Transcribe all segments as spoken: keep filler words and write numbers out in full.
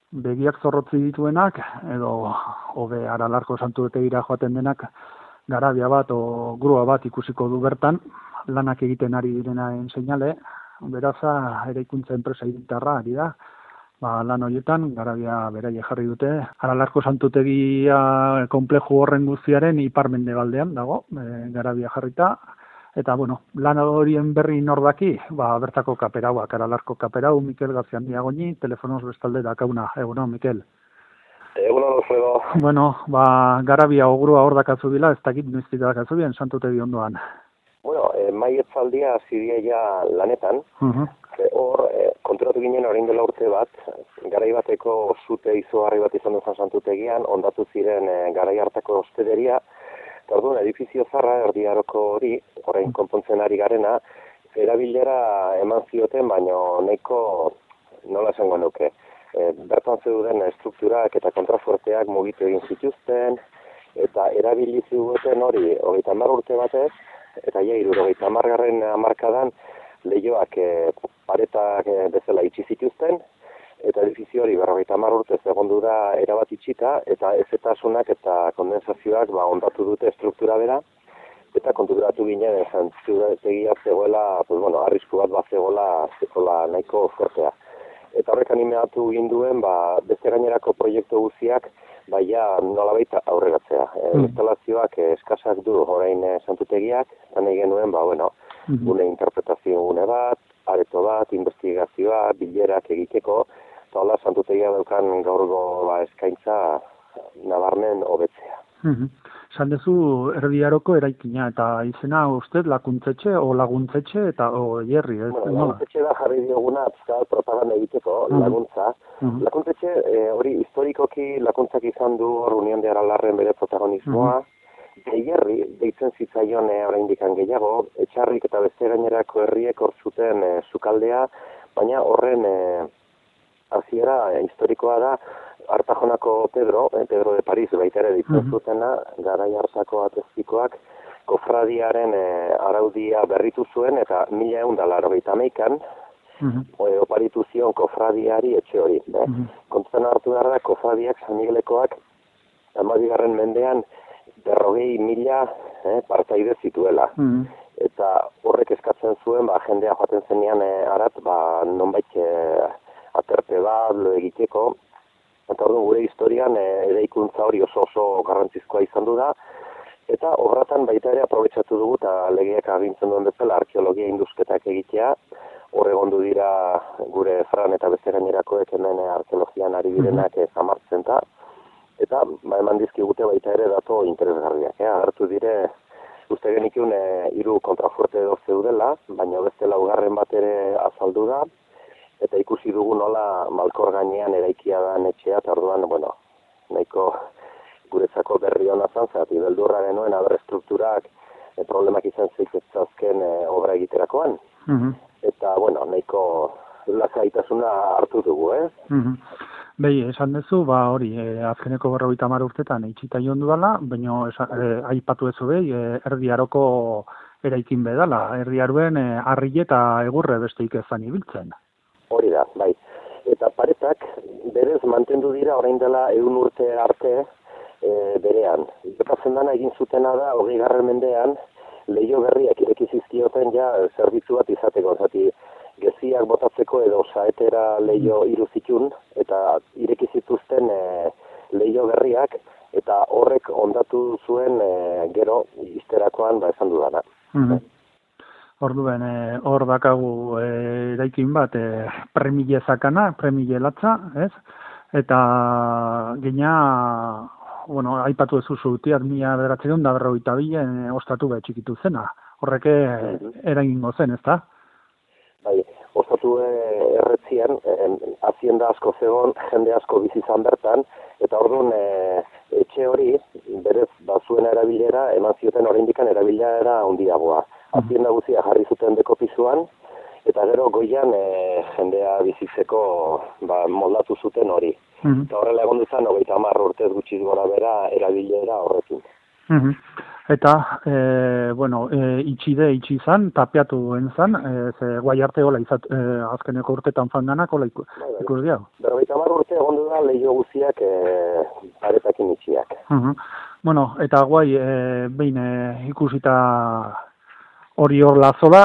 begiak zorrotzi dituenak, edo hobe Aralarko santutegira joaten denak, garabia bat o grua bat ikusiko du bertan, lanak egiten ari direnaren seinale, beraza eraikuntza enpresa hiritarra ari da, ba, lan horietan, garabia beraie jarri dute, Aralarko santutegia konpleju horren guztiaren ipar-mendebaldean dago, e, garabia jarrita, eta, bueno, lan horien berri nordaki, ba, bertako kaperauak, Aralarko kaperau, Mikel Garziandia Goñi, telefonoz bestalde dakauna, egunon, Mikel. Egunon, Alfredo. Bueno, ba, garabia ogrua hor dakazu bila, ez dakit noiztik dakazu bien, santutegi ondoan. Bueno, eh, maietzaldia zidia ja lanetan, Uh-huh. hor, eh, konturatu ginen orain dela urte bat, garai bateko zute izugarri bat izan duzan santutegian, ondatu ziren eh, garai hartako hospederia, eta orduan edifizio zarra, erdi aroko hori, orain konpontzen ari garena, erabilera eman zioten, baino nahiko, nola esango nuke, e, bertan zeuden estrukturak eta kontrafuerteak mugitu egin zituzten, eta erabili zuten hori hogeita hamar urte batez, eta ja hirurogeita hamargarren hamarkadan lehioak e, paretak e, bezala itxi zituzten, eta edifizio hori berrogeita hamar urte segundu da erabat itxita, eta ezetasunak eta kondensazioak ba, ondatu dute estruktura bera, eta konturatu ginen santutegia zegoela, pues, bueno, arrisku bat bat zegoela, zegoela nahiko fuertea. Eta horrek animatu ginduen, ba, beste gainerako proiektu guztiak, baina nolabait aurreratzea. E, mm. Instalazioak e, eskasak du orain e, santutegiak, eta nahi genuen, ba, bueno, Mm-hmm. gune interpretazio gune bat, areto bat, investigazioa, bilerak egiteko, eta hola santutegia daukan gaurgo ba, eskaintza nabarmen hobetzea. Mm-hmm. Esan dezu erdi aroko eraikina, eta izena uste lakuntzetxe o laguntzetxe eta o jerri, ez? Bueno, laguntzetxe da jarri dioguna azkal propaganda egiteko, mm-hmm. laguntza. Mm-hmm. Lakuntzetxe e, hori historikoki lakuntzak izan du hor Unión de Aralarren bere protagonismoa, mm-hmm. Geierri, deitzen zitzaion e, oraindikan gehiago, etxarrik eta beste gainerako herriek hor zuten e, sukaldea, baina horren e, hasiera e, historikoa da Artajonako Pedro, eh, Pedro de Paris baita ere ditzen mm-hmm. zutena, garai hartako atezpikoak kofradiaren e, araudia berritu zuen, eta mila ehun eta laurogeita hamaikan mm-hmm. oparitu zion kofradiari etxe hori. Mm-hmm. Kontutan hartu behar da, kofradiak San Miguelekoak hamabigarren mendean berrogei mila eh, partaide zituela. Mm-hmm. Eta horrek eskatzen zuen, ba, jendea joaten zenean eh, arat, ba, nonbait eh, aterpe bat, lo egiteko. Eta orduan gure historian eh, eraikuntza hori oso oso garrantzizkoa izan du da. Eta obratan baita ere aprobetxatu dugu, eta legeak agintzen duen bezala arkeologia induzketak egitea. Hor egondu dira gure Fran eta beste gainerakoek hemen arkeologian ari direnak mm-hmm. zamartzen ta. Eta ba, eman dizkigute baita ere dato interesgarriak. Eh? Agertu dire, uste genikun e, hiru kontrafuerte edo zeudela, baina beste laugarren bat ere azaldu da, eta ikusi dugu nola malkor gainean eraikia da etxea, eta orduan, bueno, nahiko guretzako berri hona zan, zati beldurra genuen, aber estrukturak e, problemak izan zeiketzazken e, obra egiterakoan. Mm-hmm. Eta, bueno, nahiko lasaitasuna hartu dugu, eh? Mm-hmm. Behi, esan dezu, ba hori, e, azkeneko berrogeita hamar urtetan itxita joan dudala, baina e, aipatu ezu behi, e, erdi aroko eraikin bedala, erdi aruen e, arri eta egurre besteik ezan ibiltzen. Hori da, bai. Eta paretak berez mantendu dira orain dela ehun urte arte e, berean. Gertatzen dana egin zutena da, hogei garren mendean, leiho berriak ireki zizkioten ja zerbitzu bat izateko, zati, geziak botatzeko edo saetera leiho hiru zitun, eta ireki zituzten e, leiho berriak, eta horrek ondatu zuen e, gero izterakoan ba esan dudana. Mm-hmm. Orduen, hor e, dakagu e, eraikin bat e, premile zakana, premile latza, ez? Eta gina, bueno, aipatu ez uzutiat mila bederatzeron da berrogeita bilen ostatu behar txikitu zena. Horreke mm-hmm. eragingo zen, ez da? Bai, ostatu erretzian, eh, hazienda asko zegoen, jende asko bizi izan bertan, eta orduan eh, etxe hori, berez, bazuen erabilera, eman zioten oraindikan erabilera handiagoa. Hazienda guzia jarri zuten deko pisuan, eta gero goian e, jendea bizitzeko ba, moldatu zuten hori. Mm-hmm. Eta horrela egon duzan, hogeita hamar urtez gutxi gora bera erabilera horrekin. Mm-hmm. Eta, e, bueno, e, itxide itxi izan, tapiatu enzan, e, ze guai arte hola izat, e, azkeneko urtetan fanganak hola iku, ikus diago. Berrogeita hamar urte egon du da dira leio guziak e, paretakin itxiak. Uh-huh. Bueno, eta guai, e, behin e, ikusita hori hor lazola,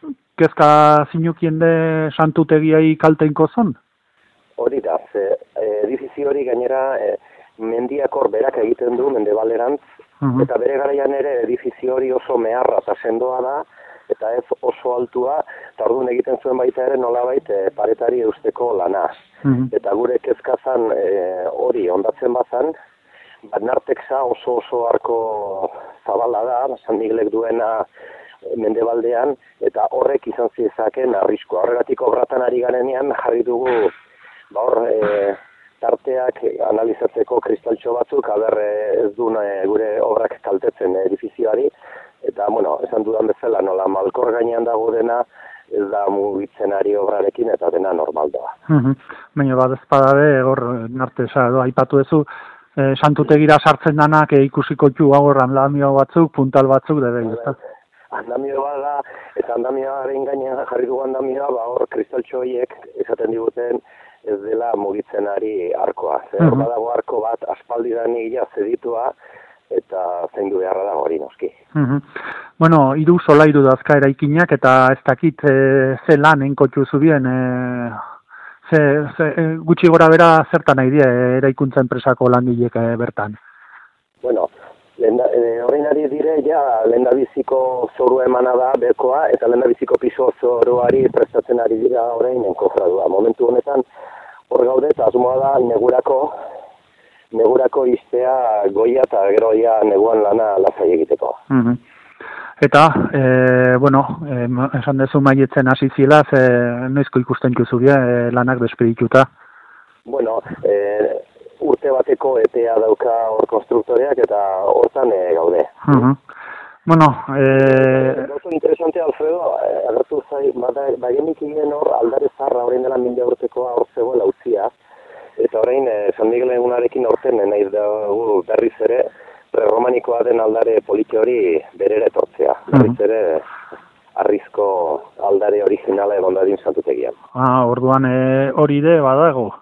kezka zinukien de santutegiai kalteinko zon? Hori da, ze edifizio hori gainera e, mendiak hor berak egiten du mendebalerantz, uh-huh. eta bere garaian ere edifizio hori oso meharra eta sendoa da, eta ez oso altua, eta orduan egiten zuen baita ere nolabait e, paretari eusteko lana. Uh-huh. Eta gure kezkazan e, hori ondatzen bazan, Narteksa oso oso arko zabala da, San Miguelek duena mendebaldean, eta horrek izan zizaken arriskoa. Horregatik obratan ari garenean jarri dugu ba hor e, tarteak analizatzeko kristaltxo batzuk, aber ez du e, gure obrak kaltetzen edifizioari, eta, bueno, esan dudan bezala, nola malkor gainean dago dena, ez da mugitzen ari obrarekin, eta dena normal da. Uh-huh. Baina bat ezpadade, hor, Nartesa, edo, aipatu ezu, e, santutegira sartzen danak e, ikusiko txu hor andamio batzuk, puntal batzuk, debe, ezta? Andamio bat da, eta andamioaren gainean jarri dugu andamioa, ba hor kristaltxo horiek esaten diguten ez dela mugitzen ari arkoa. Zer uh-huh. badago arko bat aspaldidan egia zeditua, eta zaindu beharra da hori noski. Uh-huh. Bueno, hiru solairu dazka eraikinak, eta ez dakit e, ze lan enkotxu zubien, e, ze, ze, e, gutxi gora bera zertan nahi die eraikuntza enpresako langilek e, bertan? Bueno, horrein ari dire, ja, lehendabiziko zorua emana da bekoa, eta lehendabiziko piso zoruari prestatzen ari dira horrein enkofradua. Momentu honetan, hor gaude, eta asmoa da negurako, negurako iztea goia eta geroia neguan lana lasai egiteko. Uh-huh. Eta, e, bueno, e, esan dezu maietzen hasi zila, ze noizko ikusten juzubia e, lanak despedituta? Bueno, e, urte bateko epea dauka hor konstruktoreak eta hortan e, gaude. Uh-huh. Bueno, eh... Oso interesante, Alfredo, agertu zai, bagenik egin hor aldare zarra horrein dela mila urtekoa hor zegoela utzia, eta horrein e, San Miguel egunarekin horten nahiz dugu berriz ere preromanikoa den aldare politi hori berera etortzea. Berriz ere arrizko aldare originala egon dadin santutegian. Ah, orduan e, hori de badago.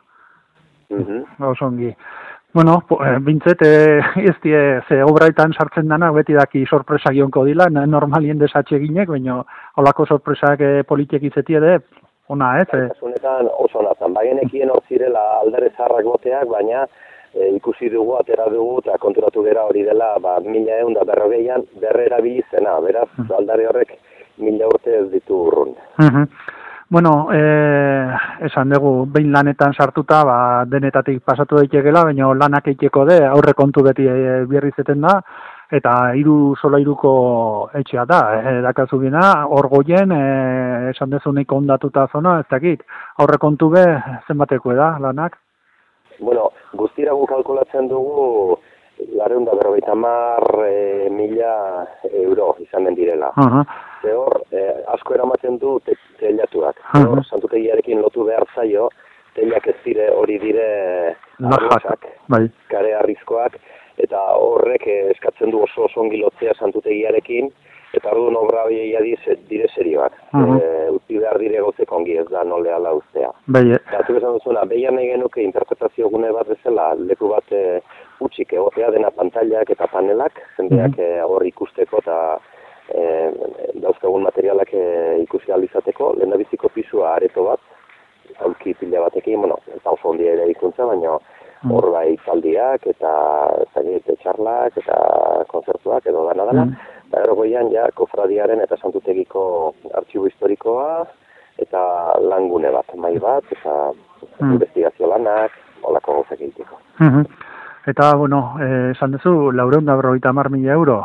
Mm-hmm. Oso ongi. Bueno, bintzet, eh, ez die, ze obraitan sartzen dana, beti daki sorpresa gionko dila, normalien desatxe ginek, baina holako sorpresak eh, politiek izetie de, ona, ez? Eh? Kasunetan oso onatan, bagenekien hor zirela aldare zaharrak boteak, baina e, ikusi dugu, atera dugu, eta konturatu gara hori dela, ba, mila egun da berrogeian, berrera bilizena, beraz, mm. aldare horrek mila urte ez ditu urrun. Mm-hmm. Bueno, eh, esan dugu, behin lanetan sartuta, ba, denetatik pasatu daitekela, baina lanak eiteko de, aurre kontu beti e, bierrizeten da, eta hiru solairuko etxea da, e, dakazu bina, hor goien, e, esan dezu neiko ondatuta zona, ez dakit, aurre kontu be, zenbateko da, lanak? Bueno, guztira gu kalkulatzen dugu, lareun da berrogeita hamar e, mila euro izanen direla. Uh-huh. Ze hor, eh, asko eramaten du te, teilatuak. Uh-huh. Hor, santutegiarekin lotu behar zaio, teilak ez dire hori dire arrosak, bai. Kare arrizkoak, eta horrek eh, eskatzen du oso oso ongi lotzea santutegiarekin, eta orduan obra horiei dire serioak. Uh-huh. E, utzi behar dire gozek ongi ez da noleala ustea. Bai. Eta zuk esan duzuna, behian nahi genuke interpretazio gune bat bezala, leku bat e, utxik egotea dena pantailak eta panelak, jendeak uh-huh. hor ikusteko eta E, dauzkagun materialak e, ikusi alizateko, lehendabiziko pisua areto bat, aulki pila batekin, bueno, eta oso ondia ere ikuntza, baina hor mm. bai taldiak, eta zainete txarlak, eta konzertuak, edo dana dana, mm. eta erogoian ja kofradiaren eta santutegiko artxibo historikoa, eta langune bat, mai bat, eta mm. investigazio lanak, holako gauzak egiteko. Mm-hmm. Eta, bueno, esan eh, duzu, laureun da berrogeita hamar mila euro?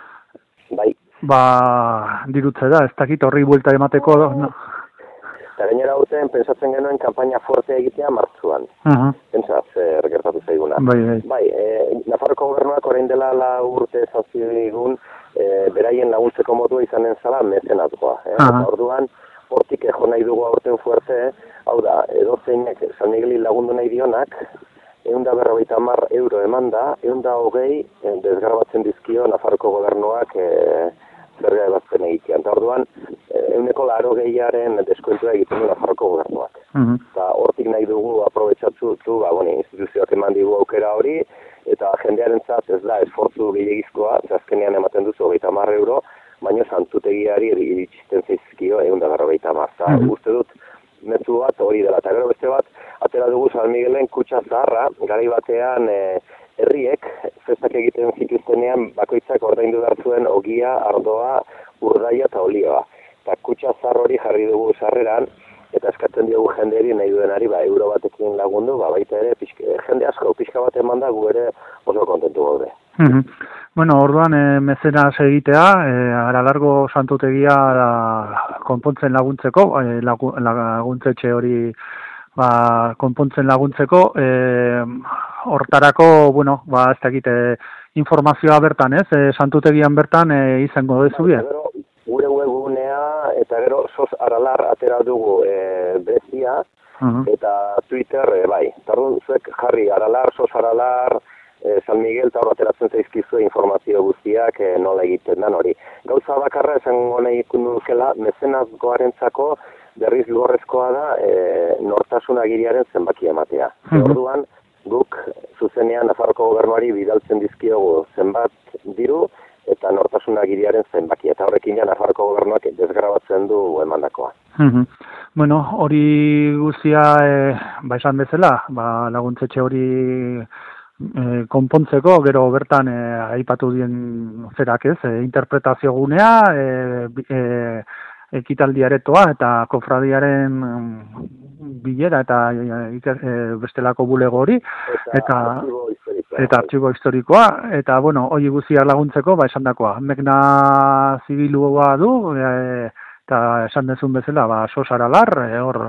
Bai. Ba, dirutze da, ez dakit horri buelta emateko. No. Eta gainera urtean, pensatzen genuen kanpaina fuerte egitea martzuan. Uh-huh. Pentsa, zer gertatu zaiguna. Bai, bai. Bai, e, Nafarroko gobernuak orain dela la urte zazioigun, e, beraien laguntzeko modua izanen zala mezenatkoa. Eh? Uh-huh. Orduan, hortik ejo nahi dugu aurten fuerte, hau da, edo zeinek San Migueli lagundu nahi dionak, egun da berrogeita hamar euro eman da, egun da hogei e, desgarbatzen dizkio Nafarroko gobernuak e, zerga ebazten egitean. Eta orduan, eguneko laro gehiaren deskuentua egiten du Nafarroko gobernuak. eta hortik nahi dugu aprobetxatzu, ba, bueno, instituzioak eman digu aukera hori, eta jendearentzat ez da esfortzu gehiagizkoa, azkenean ematen duzu hogeita hamar euro, baina santutegiari iritsisten zaizkio ehun eta berrogeita hamar. Uste dut, mezu bat hori dela, eta gero beste bat, atera dugu San Miguelen kutxa zaharra, garai batean e, herriek, festak egiten zituztenean, bakoitzak ordaindu behar zuen ogia, ardoa, urdaia eta olioa. Eta kutxa zahar hori jarri dugu sarreran, eta eskatzen diogu jendeari nahi duenari, ba, euro batekin lagundu, ba, baita ere, pixke, jende asko, pixka bat eman da, gu ere oso kontentu gaude. Mm-hmm. Bueno, orduan, e, mezenas egitea, e, Aralargo santutegia da, konpontzen laguntzeko, e, lagu, laguntzetxe hori ba, konpontzen laguntzeko, e, hortarako, bueno, ba, ez dakit, e, informazioa bertan, ez? E, santutegian bertan e, izango dezu bie? Gure webgunea eta gero sos aralar atera dugu e, bezia, uh-huh. eta Twitter, e, bai. Tardun zuek jarri aralar, sos aralar, e, San Miguel, eta hor ateratzen zaizkizu informazio guztiak e, nola egiten dan hori. Gauza bakarra esan nahi ikunduzela, mezenazgoarentzako berriz lugorrezkoa da e, nortasun agiriaren zenbaki ematea. Uh-huh. Orduan, guk zuzenean Nafarroko gobernuari bidaltzen dizkiogu zenbat diru, eta nortasun agiriaren zenbaki, eta horrekin ja Nafarroko gobernuak desgrabatzen du emandakoa. Mm-hmm. Bueno, hori guztia, e, ba esan bezala, ba, laguntzetxe hori e, konpontzeko, gero bertan e, aipatu dien zerak ez, e, interpretazio gunea, e, e, ekitaldi aretoa eta kofradiaren bilera eta e, e, bestelako bulego hori, eta eta artxibo historikoa, eta, bueno, hori guztiak laguntzeko, ba, esan dakoa. Megna zibilua du, e, eta esan dezun bezala, ba, sosaralar, e, hor,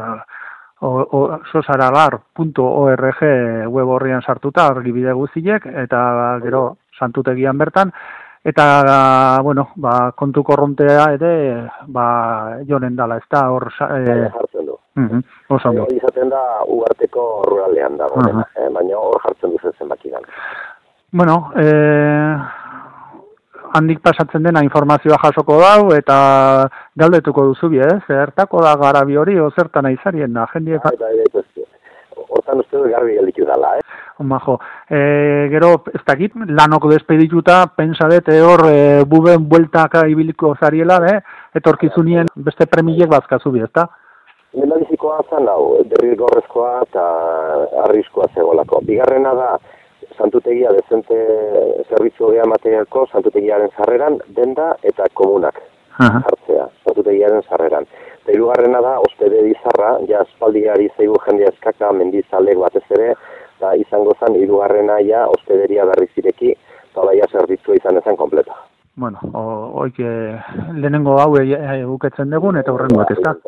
sosaralar punto org web horrian sartuta, horri bide guztiek, eta gero santutegian bertan, eta, bueno, ba, kontu korrontea ere, ba, jonen dala, ez da, hor... E, Uh-huh. Hori izaten da Ugarteko ruralean dago, uh-huh. eh, baina hor jartzen duzen zenbakidan. Bueno, eh, handik pasatzen dena informazioa jasoko dau eta galdetuko duzu bi, ez? Zertako da garabi hori, o zertan aizarien da, jendiek... Eta, eta, eta, hortan uste du garbi gelditu dala, eh? Majo, e, gero, ez dakit, lanok despedituta, pensa dut, hor, e, buben bueltaka ibiliko zariela, eh? Etorkizunien beste premilek bazkazu bi, ez da? Lehendabizikoa zan hau, derrigorrezkoa eta arriskoa zegoelako. Bigarrena da, santutegia dezente zerbitzu hobea mateako santutegiaren sarreran, denda eta komunak jartzea, santutegiaren sarreran. Eta hirugarrena da, ospede bizarra, ja espaldiari zeigu jendea eskaka, mendizalek batez ere, eta izango zen, hirugarrena ja, ospederia berriz ireki, eta baia zerbitzua izan ezan kompleta. Bueno, hoik lehenengo hau buketzen dugun, eta horrengo bat, ez da?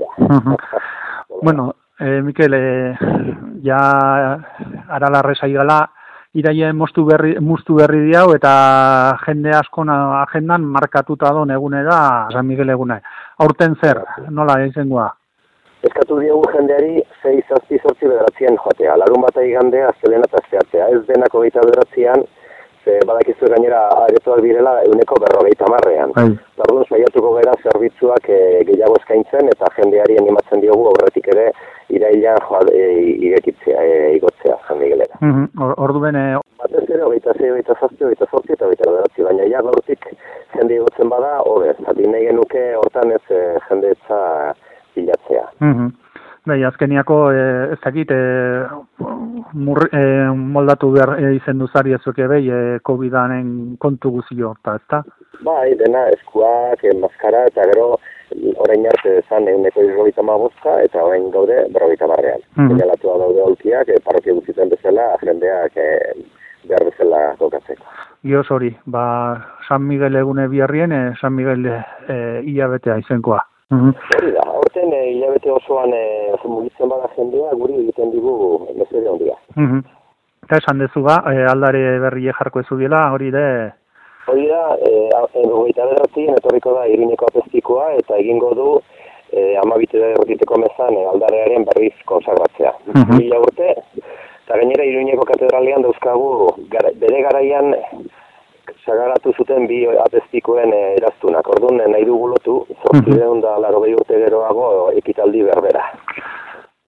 Bueno, eh, Mikel, eh, ja Aralarre saigala, iraia moztu berri, muztu berri diau, eta jende askona agendan markatuta don egune da San Miguel egune. Aurten zer, nola izangoa? Eskatu diogu jendeari sei zazpi zortzi bederatzien joatea. Larun bat igandea, astelena eta asteartea. Ez denako gehieta bederatzean, badakizu gainera aretoak direla euneko berrogeita marrean. Orduan saiatuko gara zerbitzuak e, gehiago eskaintzen eta jendeari animatzen diogu aurretik ere irailean joa e, irekitzea, e, igotzea San Miguelera. Mm-hmm. Ordu bene... Batez ere, hogeita zei, hogeita zazpi, hogeita zortzi eta hogeita bederatzi, baina ja gaurtik jende igotzen bada, hobe, zati nahi genuke hortan ez e, jendetza bilatzea. Mm-hmm. Bai, azkeniako, eh, ez dakit, eh, mur, eh, moldatu behar eh, izen duzari ezuke behi, eh, COVID-anen kontu guzio, eta ez da? Bai, dena, eskuak, eh, maskara, eta gero, orain arte zan eguneko irrogeita magozka, eta orain gaude berrogeita marrean. Mm-hmm. Señalatua daude aulkiak, eh, parrokia guztietan bezala, jendeak eh, behar bezala kokatzeko. Gioz hori, ba, San Miguel egune biharrien, eh, San Miguel eh, hilabetea izenkoa. Mm-hmm. Hori da, horten e, hilabete osoan e, mugitzen bada jendea, guri egiten digu mesede handia. Mm-hmm. Eta esan dezu ba, e, aldare berri jarko ezu dela, hori de... Hori da, egoita e, bederatien etorriko da irineko apestikoa eta egingo du e, amabite errotiteko mezan e, aldarearen berriz konsagratzea. Mm-hmm. Mila urte, eta gainera irineko katedralean dauzkagu gara, bere garaian sagaratu zuten bi apestikoen e, eraztunak. Orduan nahi dugu lotu, zortziehun da laurogei urte geroago ekitaldi berbera.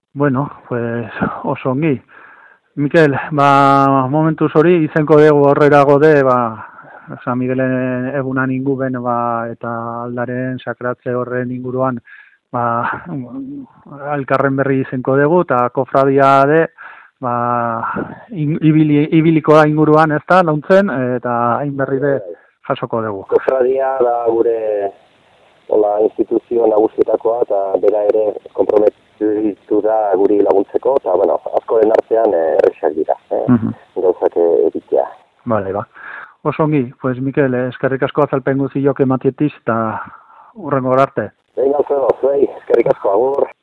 Bueno, pues oso ongi. Mikel, ba, momentuz hori, izenko dugu horrera gode, ba, San Miguelen egunan inguben, ba, eta aldaren sakratze horren inguruan, ba, alkarren berri izenko dugu, eta kofradia de, ba, in, ibili, ibilikoa inguruan, ez da, launtzen, eta hain berri de jasoko dugu. Kofradia da gure hola, instituzio nagusietakoa, eta bera ere komprometitu da guri laguntzeko, eta, bueno, askoren artean errexak dira, eh? uh-huh. gauzak egitea. Bale, ba. Oso ongi, pues Mikel, eskerrik asko azalpen guztiok ematietiz, eta hurrengo arte. Egin alzero, zuei, eskerrik asko, agur.